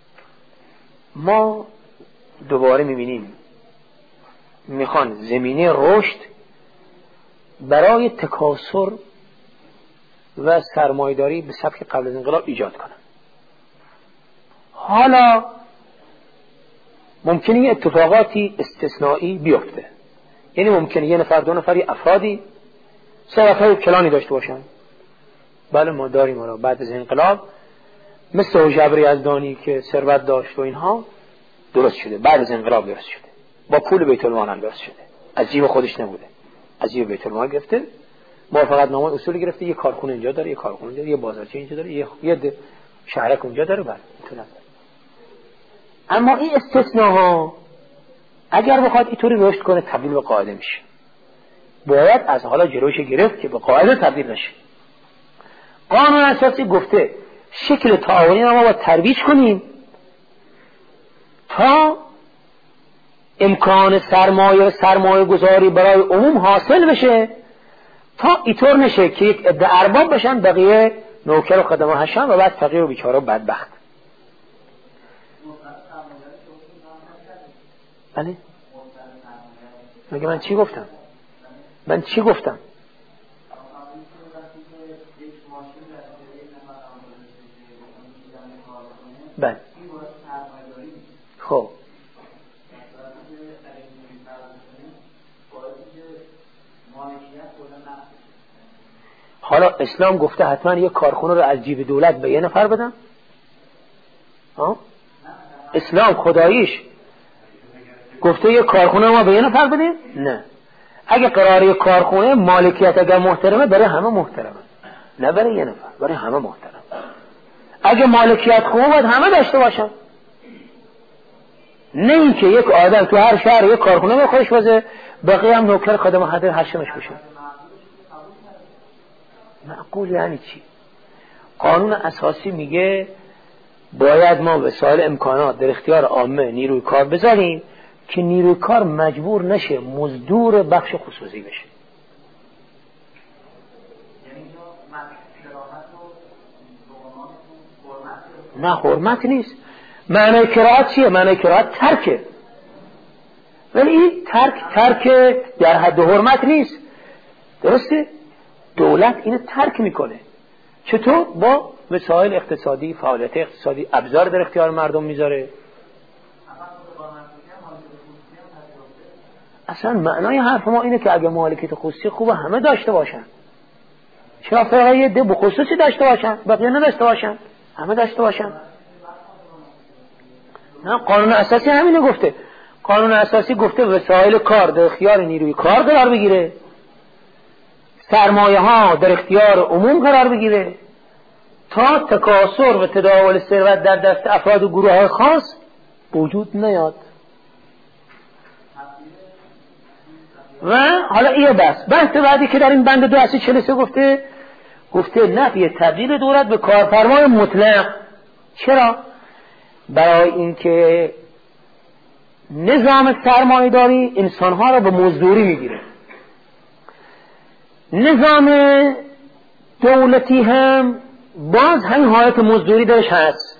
ما دوباره میبینیم میخوان زمینه رشد برای تکاثر و سرمایه‌داری به سبک قبل از انقلاب ایجاد کنن. حالا ممکنه اتفاقاتی استثنایی بیفته، یعنی ممکنه یه نفر دو نفری افرادی ثروت‌های کلانی داشته باشن. بله ما داریم حالا بعد از انقلاب مثل جبری یزدانی که ثروت داشت و اینها درست شده، بعد از انقلاب درست شده، با پول بیت المال هم درست شده، از جیب خودش نبوده، از جیب بیت المال گرفته، موافقت نامه اصول گرفته، یه کارخونه اینجا داره، یه کارخونه اینجا، یه بازارچه اینجا داره، یه یه شهرک اونجا داره. بعد میتونه. اما این استثناها اگر بخواد اینطوری رشد کنه تبدیل به قاعده میشه، باید از حالا جلوش گرفت که به قاعده تبدیل نشه. قانون اساسی گفته شکل تعاونی ما باید ترویج کنیم تا امکان سرمایه سرمایه گذاری برای عموم حاصل بشه، تا اینطور نشه که یک عده ارباب بشن بقیه نوکر و خدمه هشن و بعد فقیر و بیچاره و بدبخت. بله مگه من چی گفتم؟ من چی گفتم؟ بله خب حالا اسلام گفته حتما یک کارخونه رو از جیب دولت به یه نفر بدم؟ ها؟ اسلام خداییش گفته یک کارخونه ما به یه نفر بدیم؟ نه. اگه قراری کارخونه مالکیت اگر محترمه برای همه محترمه، نه برای یه نفر، برای همه محترمه. اگه مالکیت خوبه باید همه داشته باشن، نه اینکه یک آدم تو هر شهر یک کارخونه به خودش بازه بقیه هم نوکر خادم حاضر هشمش بشه. معقول یعنی چی؟ قانون اساسی میگه باید ما وسایل امکانات در اختیار عامه نیروی کار بذاریم که نیروی کار مجبور نشه مزدور بخش خصوصی بشه. نه حرمت نیست. معنی کراهت چیه؟ معنی کراهت ترکه، ولی این ترک ترک در حد حرمت نیست. درسته؟ دولت اینو ترک میکنه. چطور؟ با وسایل اقتصادی، فعالیت اقتصادی، ابزار در اختیار مردم میذاره. اصلا معنای حرف ما اینه که اگه مالکیت خصوصی خوبه همه داشته باشن، چرا فقط یه ده بخصوصی داشته باشن بقیه نداشته باشن؟ همه داشته باشن. نه، قانون اساسی همینو گفته. قانون اساسی گفته وسایل کار در اختیار نیروی کار قرار بگیره، سرمایه ها در اختیار عموم قرار بگیره تا تکاثر و تداول ثروت در دست افراد و گروه های خاص وجود نیاد. و حالا ایه بس بحث بعدی که در این بند دو اصلی چهل و سه گفته گفته نفی تبدیل دولت به کارفرمای مطلق. چرا؟ برای اینکه نظام سرمایه داری انسانها را به مزدوری میگیره. نظام دولتی هم باز همین حالت مزدوری درش هست،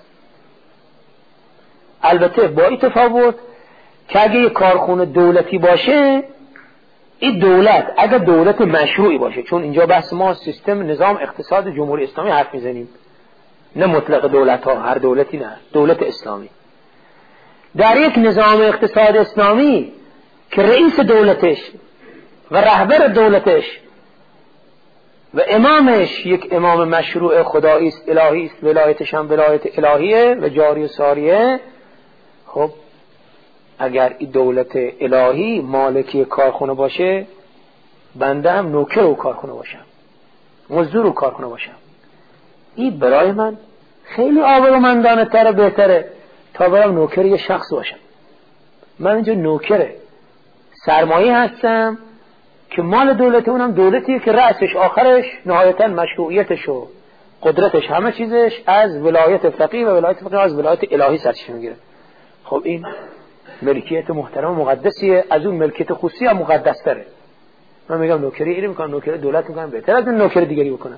البته با این تفاوت که اگه یک کارخونه دولتی باشه این دولت اگه دولت مشروعی باشه، چون اینجا بحث ما سیستم نظام اقتصاد جمهوری اسلامی حرف میزنیم، نه مطلق دولت ها، هر دولتی نه، دولت اسلامی. در یک نظام اقتصاد اسلامی که رئیس دولتش و رهبر دولتش و امامش یک امام مشروع خدایی است، الهی است، ولایتش هم ولایت الهیه و جاری و ساریه، خب اگر این دولت الهی مالکی کارخونه باشه بنده هم نوکر و کارخونه باشم، مزدور و کارخونه باشم، این برای من خیلی آبرومندانه تر و بهتره تا برم نوکر یه شخص باشم. من اینجا نوکره سرمایه هستم که مال دولت، اونم دولتیه که رأسش آخرش نهایتا مشروعیتش و قدرتش همه چیزش از ولایت فقیه و ولایت فقیه از ولایت الهی سرچشمه میگیره. خب این ملکیت محترم و مقدسیه، از اون ملکیت خصوصی هم مقدس تره. من میگم نوکری اینو میکنم، نوکری دولت میکنم بهتر از این نوکری دیگری بکنم.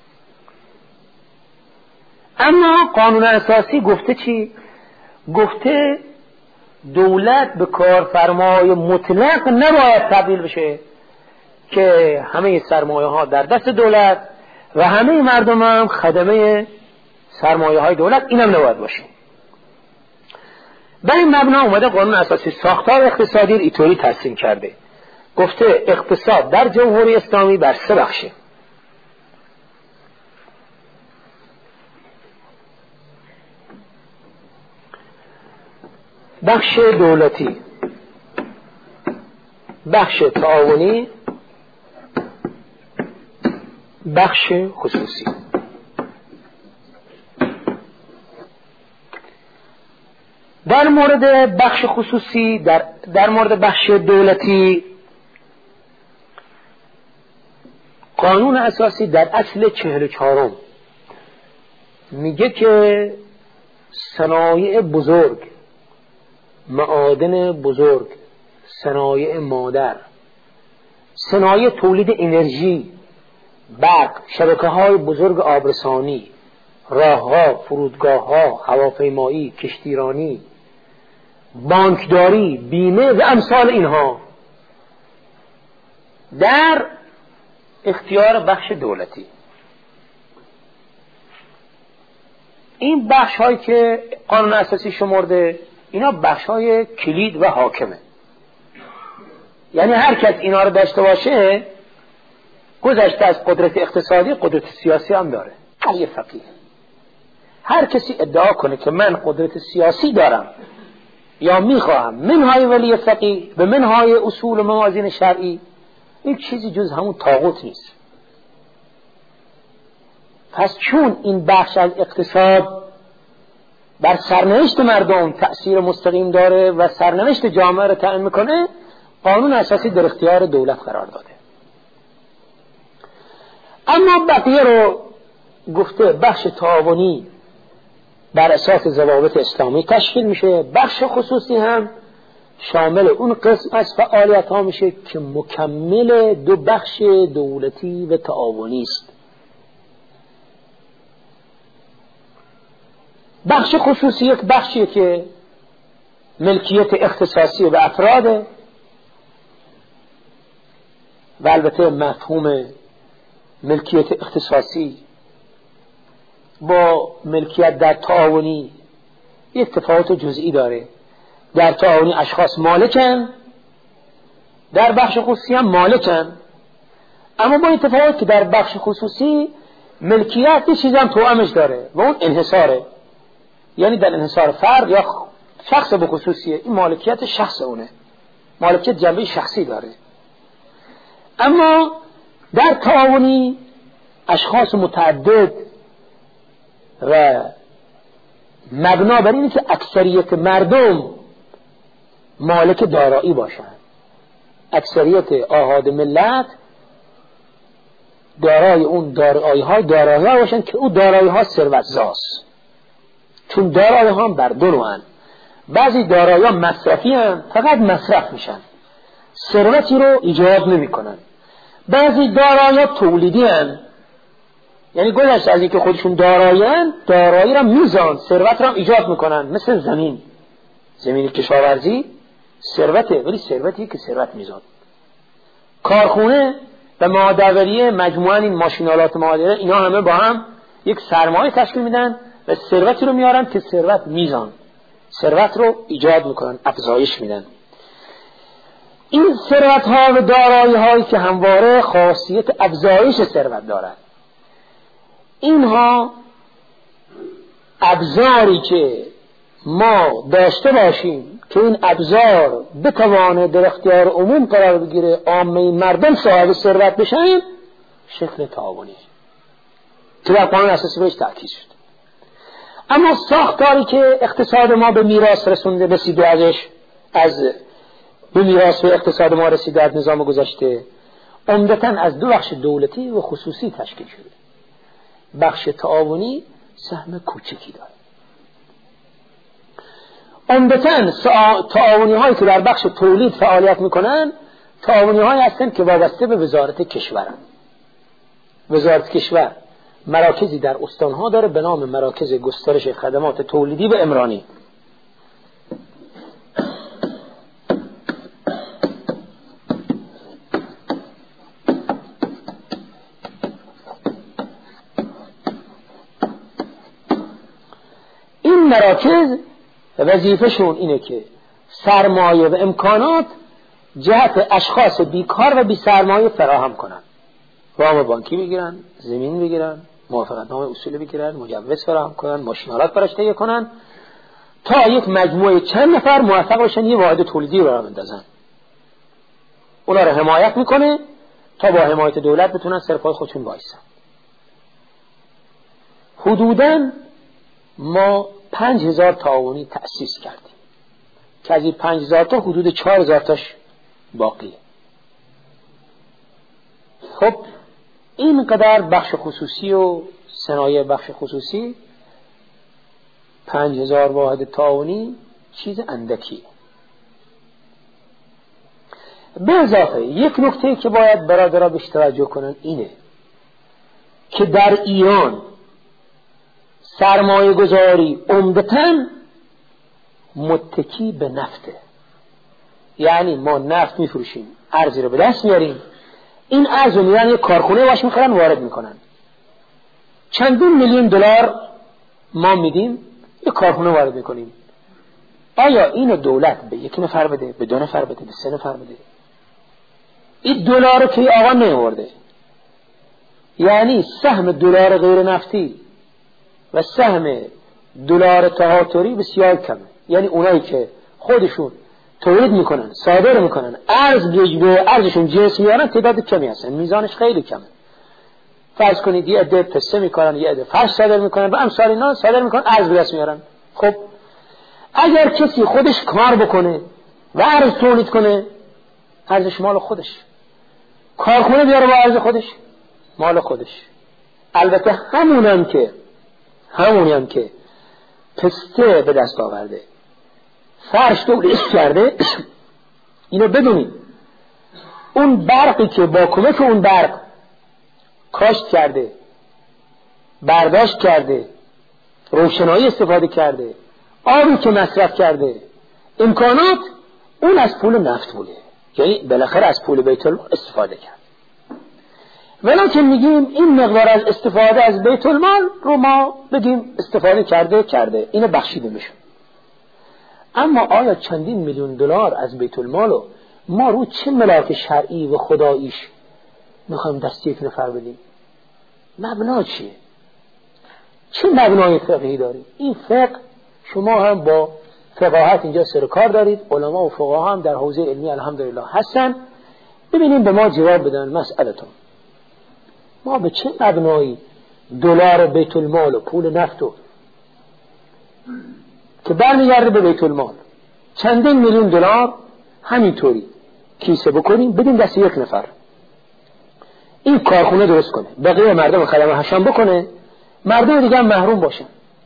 اما قانون اساسی گفته چی؟ گفته دولت به کارفرمای مطلق نباید تبدیل بشه که همه سرمایه ها در دست دولت و همه مردم هم خدمه سرمایه های دولت، اینم نباید باشه. بر این مبنا اومده قانون اساسی ساختار اقتصادی رو اینطوری ترسیم کرده، گفته اقتصاد در جمهوری اسلامی بر سه بخشه. بخش دولتی، بخش تعاونی، بخش خصوصی. در مورد بخش خصوصی، در, در مورد بخش دولتی، قانون اساسی در اصل چهل و چهارم میگه که صنایع بزرگ، معادن بزرگ، صنایع مادر، صنایع تولید انرژی، برق، شبکه های بزرگ آبرسانی، راه ها، فرودگاه ها، هواپیمایی، کشتیرانی بانکداری، بیمه و امثال اینها در اختیار بخش دولتی. این بخش هایی که قانون اساسی شمرده اینا بخش های کلید و حاکمه، یعنی هر کس اینا رو داشته باشه گذشته از قدرت اقتصادی قدرت سیاسی هم داره. علی فقیه هر کسی ادعا کنه که من قدرت سیاسی دارم یا میخواهم منهای ولی فقیه به منهای اصول و موازین شرعی، این چیزی جز همون طاغوت نیست. پس چون این بخش از اقتصاد بر سرنوشت مردم تأثیر مستقیم داره و سرنوشت جامعه رو تعیین میکنه، قانون اساسی در اختیار دولت قرار داده. اما بقیه رو گفته بخش تعاونی بر اساس ضوابط اسلامی تشکیل میشه، بخش خصوصی هم شامل اون قسم از فعالیت ها میشه که مکمل دو بخش دولتی و تعاونی است. بخش خصوصی یک بخشیه که ملکیت اختصاصی به افراده و البته مفهوم ملکیت اختصاصی با ملکیت در تعاونی یک تفاوت جزئی داره. در تعاونی اشخاص مالکن، در بخش خصوصی هم مالکن، اما با این تفاوت که در بخش خصوصی ملکیت یه چیز هم توامش داره و اون انحصاره، یعنی در انحصار فرد یا شخص به خصوصیه، این مالکیت شخص اونه، مالکیت جنبه شخصی داره. اما در تعاونی اشخاص متعدد و مبنا بر اینه که اکثریت مردم مالک دارایی باشند، اکثریت آحاد ملت دارای اون دارایی ها دارایی ها باشند که اون دارایی ها ثروت زاست، چون دارایی ها بر دو نوعن. بعضی دارایی ها مصرفی هم فقط مصرف میشن، ثروتی رو ایجاد نمی کنن. بعضی دارایی ها تولیدی هم، یعنی گذشته از اینکه خودشون دارایی هم دارایی را میزان ثروت را ایجاد میکنن، مثل زمین، زمین کشاورزی ثروته ولی ثروتی که ثروت میزان. کارخونه و ماده‌وری مجموعاً این ماشینالات ماده‌وری اینا همه با هم یک سرمایه تشکیل میدن و ثروتی رو میارن که ثروت میزان، ثروت رو ایجاد میکنن، افزایش میدن. این ثروت ها و دارایی هایی که همواره خاصیت افزایش ثروت دارند، اینها ابزاری که ما داشته باشیم که این ابزار بتوانه در اختیار عموم قرار بگیره، عامه مردم صاحب ثروت بشن، شکل تعاونی که در قانون اساسی بهش تأکید شد. اما ساختاری که اقتصاد ما به میراث رسونده، رسیده ازش از به میراث و اقتصاد ما رسیده از نظام گذشته، عمدتاً از دو بخش دولتی و خصوصی تشکیل شده. بخش تعاونی سهم کوچکی داره. عمدتاً تعاونی هایی که در بخش تولید فعالیت میکنن تعاونی هایی هستند که وابسته به وزارت کشورن. وزارت کشور مراکزی در استانها داره به نام مراکز گسترش خدمات تولیدی و عمرانی. این مراکز وظیفه‌شون اینه که سرمایه و امکانات جهت اشخاص بیکار و بی سرمایه فراهم کنن، وام بانکی بگیرن، زمین بگیرن، موافقتنامه اصولی بگیرن، مجوز فراهم کنن، ماشینالات براش تهیه کنن تا یک مجموعه چند نفر موفق باشن یه واحد تولیدی رو راه بندازن. اونا رو حمایت میکنه تا با حمایت دولت بتونن سر پای خودشون وایسن. حدوداً ما پنج هزار تعاونی تأسیس کردیم که از این پنج هزار تا حدود چهار هزار تاش باقیه. خب اینقدر بخش خصوصی و صنایع بخش خصوصی، پنج هزار واحد تعاونی چیز اندکی. به اضافه یک نکته که باید برادرها بهش توجه کنن اینه که در ایران سرمایه گذاری عمدتاً متکی به نفته، یعنی ما نفت میفروشیم، ارزی رو به دست میاریم، این ارز رو میرن یک کارخونه واش میکنن وارد میکنن، چندین میلیون دلار ما میدیم یک کارخونه وارد میکنیم. آیا اینو دولت به یک نفر بده، به دو نفر بده، به سه نفر بده؟ این دلار رو که آقا نیورده، یعنی سهم دلار غیر نفتی و سهم دلار تهاتری بسیار کمه. یعنی اونایی که خودشون تولید میکنن، صادر میکنن، ارز به ارزشون جنس میارن، تعداد کمی هستن، میزانش خیلی کمه. فرض کنید یه عده پسته میکنن، یه عده فرش صادر میکنن و امثال اینا صادر میکنن، ارز به دست میارن. خب اگر کسی خودش کار بکنه و ارز تولید کنه، ارزش مال خودش، کارخونه بیاره با ارز خودش، مال خودش. البته همونم که همونی هم که پسته به دست آورده، فرش تولید کرده، اینو بدونید اون برقی که با کمک اون برق کاشت کرده، برداشت کرده، روشنایی استفاده کرده، آبی که مصرف کرده، امکانات، اون از پول نفت بوده، یعنی بالاخره از پول بیت المال استفاده کرد. ولیکن میگیم این مقدار از استفاده از بیت المال رو ما بگیم استفاده کرده کرده اینو بخشیده میشه. اما آیا چندین میلیون دلار از بیت المال رو ما رو چه ملاک شرعی و خداییش میخوایم دست یک نفر بدیم؟ مبنا چیه؟ چه مبنای فقهی داریم؟ این فقه شما هم با فقاهت اینجا سر کار دارید، علما و فقها هم در حوزه علمی الحمدلله هستن. ببینیم به ما جواب بدن مسئلتون. ما به چه مبنایی دلار بیت المال و پول نفتو که برمیگرده به بیت المال چندین میلیون دلار همینطوری کیسه بکنیم بدیم دست یک نفر، این کارخونه درست کنه، بقیه مردم خدمه حشام بکنه، مردم دیگه هم محروم باشن؟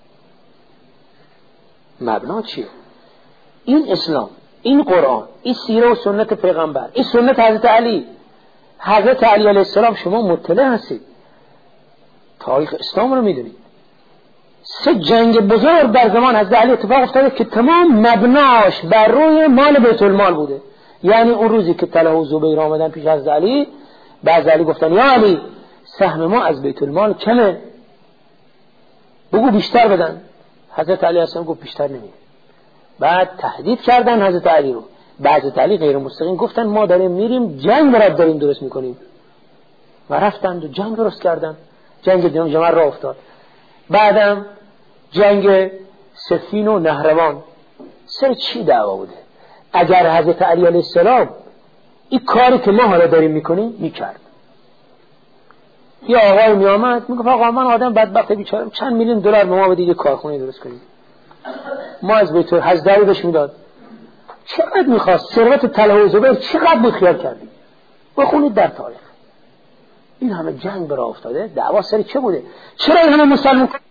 مبنا چیه؟ این اسلام، این قرآن، این سیره و سنت پیغمبر، این سنت حضرت علی. حضرت علی علیه السلام شما مطلع هستید، تاریخ اسلام رو میدونید. سه جنگ بزرگ در زمان حضرت علی اتفاق افتاده که تمام مبناش بر روی مال بیت المال بوده. یعنی اون روزی که طلحه و زبیر آمدن پیش حضرت علی، بعض علی گفتن یا علی سهم ما از بیت المال کمه، بگو بیشتر بدن. حضرت علی اصلا گفت بیشتر نمیده. بعد تهدید کردن حضرت علی رو. بعض علی غیر مستقیم گفتن ما داریم میریم جنگ برات داریم درست میکنیم، و رفتند و جنگ درست کردن. جنگ جنگ جمر را افتاد. بعدم جنگ سفین و نهروان. سر چی دعوا بوده؟ اگر حضرت علی علیه السلام این کاری که ما حالا داریم میکنیم میکرد، یا آقای میامد میگفت آقا من آدم بدبخت بیچارم، چند میلیون دلار به ما بدید یه کارخونه درست کنیم، ما از بیت حضرت علی بهش میداد. چقدر میخواست ثروت طلحه و زبیر چقدر بود خیال کردیم. بخونید در تاریخ این همه جنگ برا افتاده. دعوا سر چه بوده؟ چرا این همه مسلمان